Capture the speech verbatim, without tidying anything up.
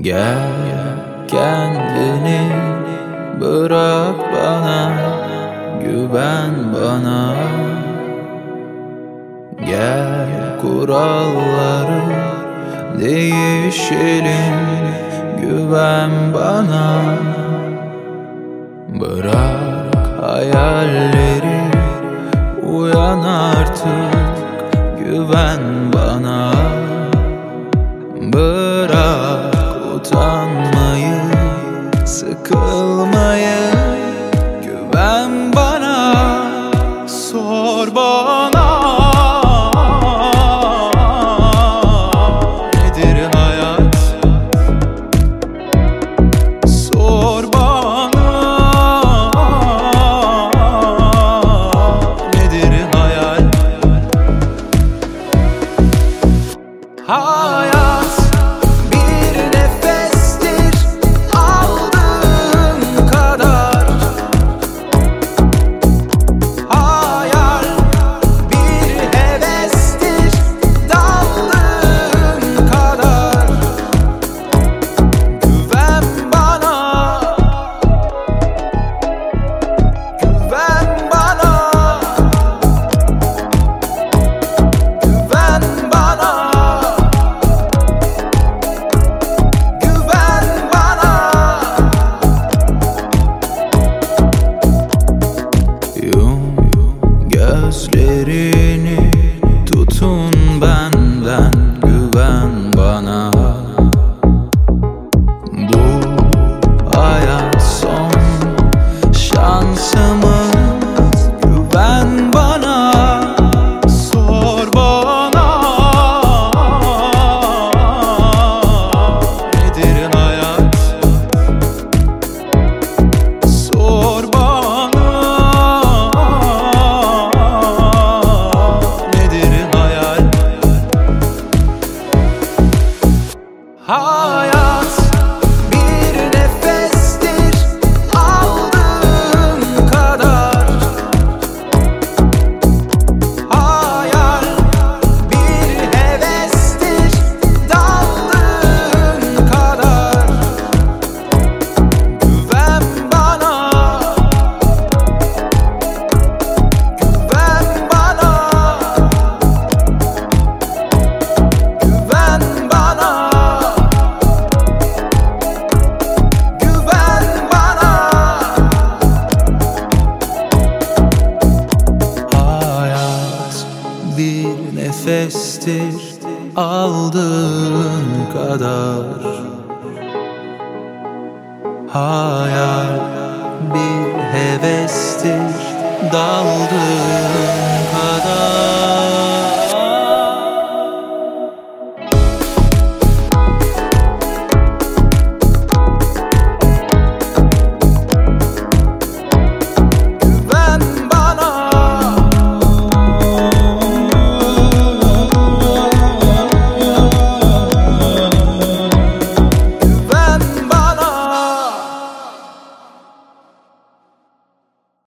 Gel kendini bırak bana, güven bana. Gel kuralları değişelim, güven bana. Bırak hayalleri, uyan artık, güven bana. Bırak utanmayı, sıkılmayı, güven bana. Sor bana, nedir hayat? Sor bana, nedir hayal? Hayat bir nefestir, aldığın kadar. Hayal bir hevestir, daldığın kadar. Güven bana, güven bana, güven bana. Yum gözlerini, tutun benden, güven bana. Bu hayat son şansımız, güven bana. Sor bana, nedir hayat? Sor bana, nedir hayal? Hayat bir nefestir, aldığın kadar. Hayal bir hevestir, daldığın kadar. Güven bana, güven bana, güven bana, güven bana. Hayat bir nefestir, aldığın kadar. Hayal bir hevestir, daldığın kadar.